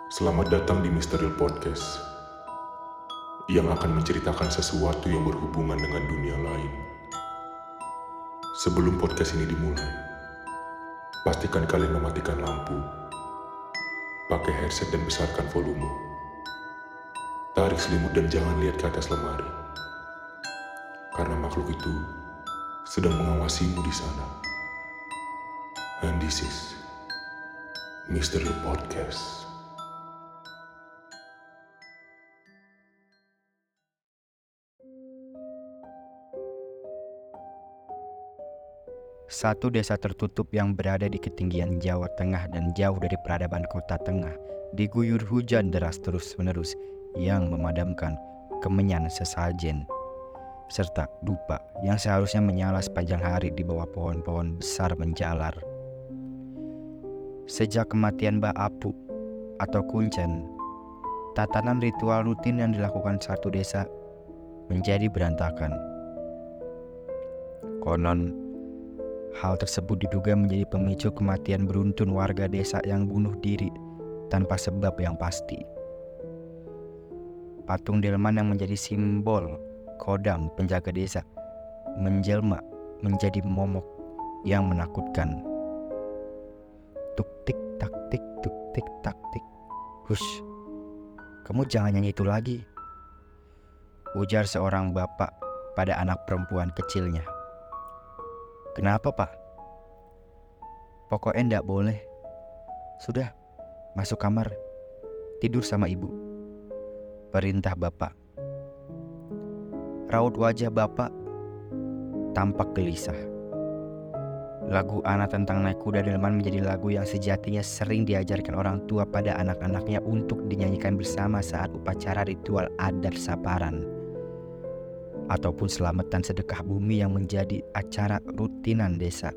Selamat datang di Misterial Podcast yang akan menceritakan sesuatu yang berhubungan dengan dunia lain. Sebelum podcast ini dimulai, pastikan kalian mematikan lampu, pakai headset dan besarkan volume. Tarik selimut dan jangan lihat ke atas lemari, karena makhluk itu sedang mengawasimu di sana. And this is Misterial Podcast. Satu desa tertutup yang berada di ketinggian Jawa Tengah dan jauh dari peradaban kota tengah, diguyur hujan deras terus-menerus yang memadamkan kemenyan sesajen, serta dupa yang seharusnya menyala sepanjang hari di bawah pohon-pohon besar menjalar. Sejak kematian Mbah Apu atau Kuncen, tatanan ritual rutin yang dilakukan satu desa menjadi berantakan. Konon, hal tersebut diduga menjadi pemicu kematian beruntun warga desa yang bunuh diri tanpa sebab yang pasti. Patung delman yang menjadi simbol kodam penjaga desa menjelma menjadi momok yang menakutkan. Tuk tik tak tik, tuk tik tak tik. Hush, kamu jangan nyanyi itu lagi, ujar seorang bapak pada anak perempuan kecilnya. Kenapa, Pak? Pokoknya ndak boleh. Sudah, masuk kamar, tidur sama ibu, perintah bapak. Raut wajah bapak tampak gelisah. Lagu anak tentang naik kuda delman menjadi lagu yang sejatinya sering diajarkan orang tua pada anak-anaknya untuk dinyanyikan bersama saat upacara ritual adat saparan ataupun selamatan sedekah bumi yang menjadi acara rutinan desa.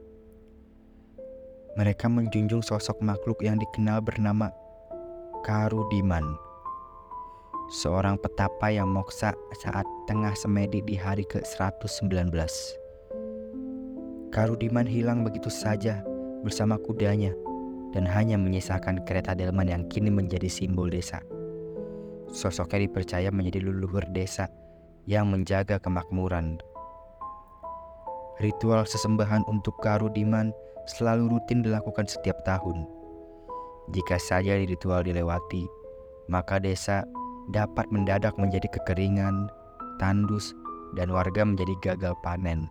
Mereka menjunjung sosok makhluk yang dikenal bernama Karudiman, seorang petapa yang moksa saat tengah semedi di hari ke-119. Karudiman hilang begitu saja bersama kudanya dan hanya menyisakan kereta delman yang kini menjadi simbol desa. Sosoknya dipercaya menjadi leluhur desa yang menjaga kemakmuran. Ritual sesembahan untuk Karudiman selalu rutin dilakukan setiap tahun. Jika saja ritual dilewati, maka desa dapat mendadak menjadi kekeringan, tandus, dan warga menjadi gagal panen.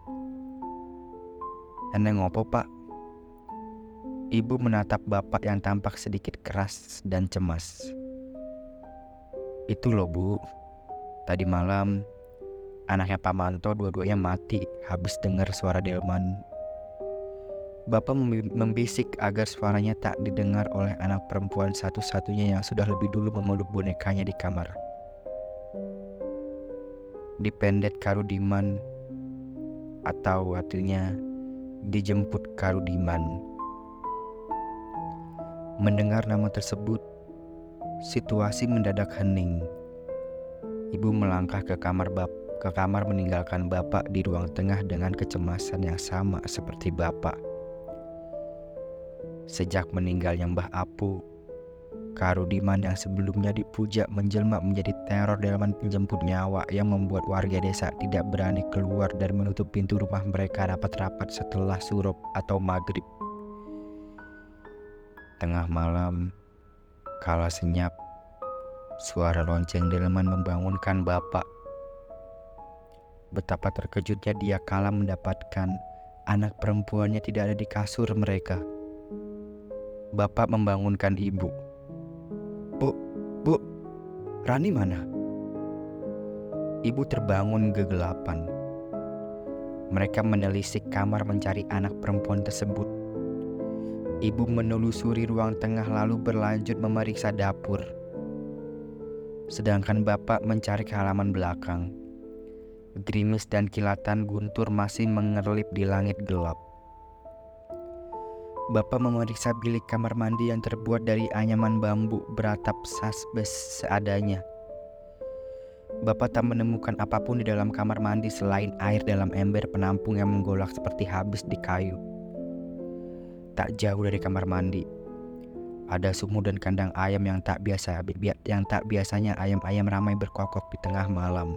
Eneng ngopo, Pak? Ibu menatap bapak yang tampak sedikit keras dan cemas. Itu loh, Bu. Tadi malam anaknya Pak Manto dua-duanya mati habis dengar suara delman. Bapak membisik agar suaranya tak didengar oleh anak perempuan satu-satunya yang sudah lebih dulu memeluk bonekanya di kamar. Dipendet Karudiman, atau artinya dijemput Karudiman. Mendengar nama tersebut, situasi mendadak hening. Ibu melangkah ke kamar meninggalkan bapak di ruang tengah dengan kecemasan yang sama seperti bapak. Sejak meninggalnya Mbah Apu, Karudiman yang sebelumnya dipuja menjelma menjadi teror delman penjemput nyawa yang membuat warga desa tidak berani keluar dan menutup pintu rumah mereka rapat-rapat setelah surup atau maghrib. Tengah malam, kala senyap, suara lonceng delman membangunkan bapak. Betapa terkejutnya dia kala mendapatkan anak perempuannya tidak ada di kasur mereka. Bapak membangunkan ibu. Bu, Rani mana? Ibu terbangun kegelapan. Mereka menelisik kamar mencari anak perempuan tersebut. Ibu menelusuri ruang tengah lalu berlanjut memeriksa dapur. Sedangkan bapak mencari ke halaman belakang. Gerimis dan kilatan guntur masih mengerlip di langit gelap. Bapak memeriksa bilik kamar mandi yang terbuat dari anyaman bambu beratap asbes seadanya. Bapak tak menemukan apapun di dalam kamar mandi selain air dalam ember penampung yang menggolak seperti habis di kayu. Tak jauh dari kamar mandi, Ada sumur dan kandang ayam yang tak biasanya ayam-ayam ramai berkokok di tengah malam.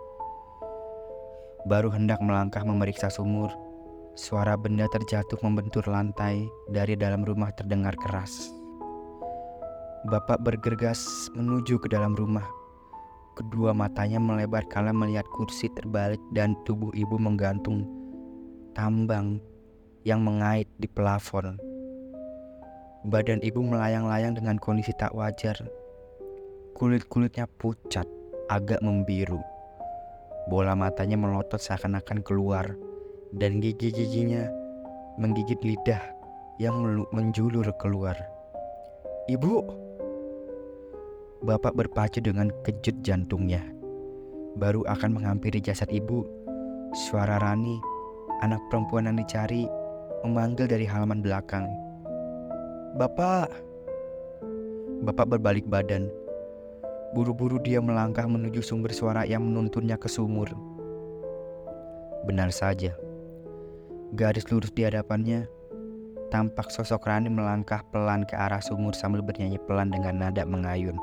Baru hendak melangkah memeriksa sumur, suara benda terjatuh membentur lantai dari dalam rumah terdengar keras. Bapak bergegas menuju ke dalam rumah. Kedua matanya melebar kala melihat kursi terbalik dan tubuh ibu menggantung tambang yang mengait di plafon. Badan ibu melayang-layang dengan kondisi tak wajar. Kulit-kulitnya pucat, agak membiru. Bola matanya melotot seakan-akan keluar, dan gigi-giginya menggigit lidah yang menjulur keluar. "Ibu!" Bapak berpacu dengan kejut jantungnya. Baru akan menghampiri jasad ibu, suara Rani, anak perempuan yang dicari, memanggil dari halaman belakang. "Bapak!" Bapak berbalik badan. Buru-buru dia melangkah menuju sumber suara yang menuntunnya ke sumur. Benar saja, garis lurus di hadapannya, tampak sosok Rani melangkah pelan ke arah sumur sambil bernyanyi pelan dengan nada mengayun.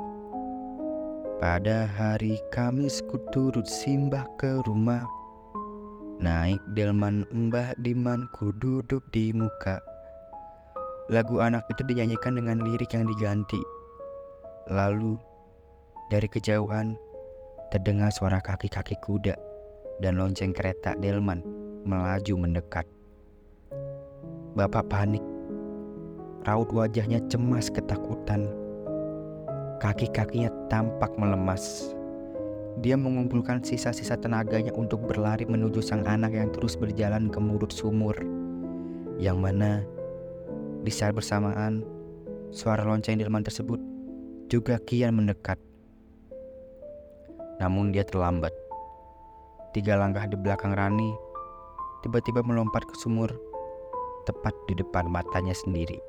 "Pada hari Kamis ku turut simbah ke rumah, naik delman Mbah Diman ku duduk di muka." Lagu anak itu dinyanyikan dengan lirik yang diganti. Lalu dari kejauhan terdengar suara kaki-kaki kuda dan lonceng kereta delman melaju mendekat. Bapak panik. Raut wajahnya cemas ketakutan. Kaki-kakinya tampak melemas. Dia mengumpulkan sisa-sisa tenaganya untuk berlari menuju sang anak yang terus berjalan ke mulut sumur, yang mana di saat bersamaan suara lonceng delman tersebut juga kian mendekat. Namun dia terlambat. 3 langkah di belakang Rani, tiba-tiba melompat ke sumur tepat di depan matanya sendiri.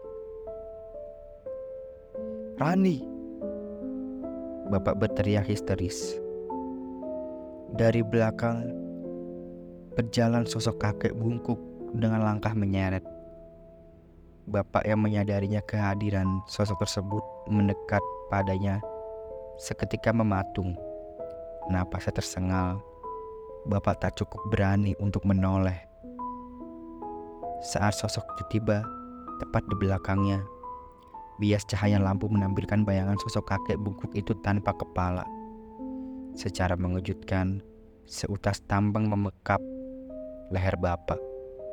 "Rani!" Bapak berteriak histeris. Dari belakang berjalan sosok kakek bungkuk dengan langkah menyeret. Bapak yang menyadarinya kehadiran sosok tersebut mendekat padanya seketika mematung. Napasnya tersengal. Bapak tak cukup berani untuk menoleh. Saat sosok itu tiba tepat di belakangnya, bias cahaya lampu menampilkan bayangan sosok kakek bungkuk itu tanpa kepala. Secara mengejutkan, seutas tambang memekap leher Bapak.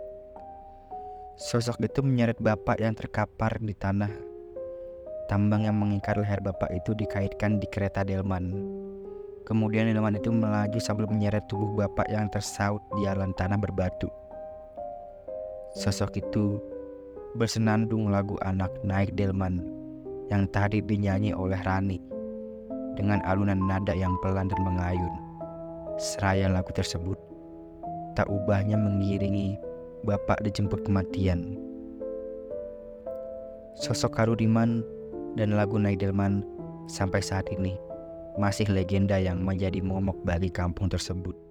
Sosok itu menyeret Bapak yang terkapar di tanah. Tambang yang mengikat leher Bapak itu dikaitkan di kereta delman. Kemudian delman itu melaju sambil menyeret tubuh Bapak yang tersaut di alan tanah berbatu. Sosok itu bersenandung lagu anak naik delman yang tadi dinyanyi oleh Rani dengan alunan nada yang pelan dan mengayun. Seraya lagu tersebut tak ubahnya mengiringi Bapak dijemput kematian. Sosok Karudiman dan lagu naik delman sampai saat ini masih legenda yang menjadi momok bagi kampung tersebut.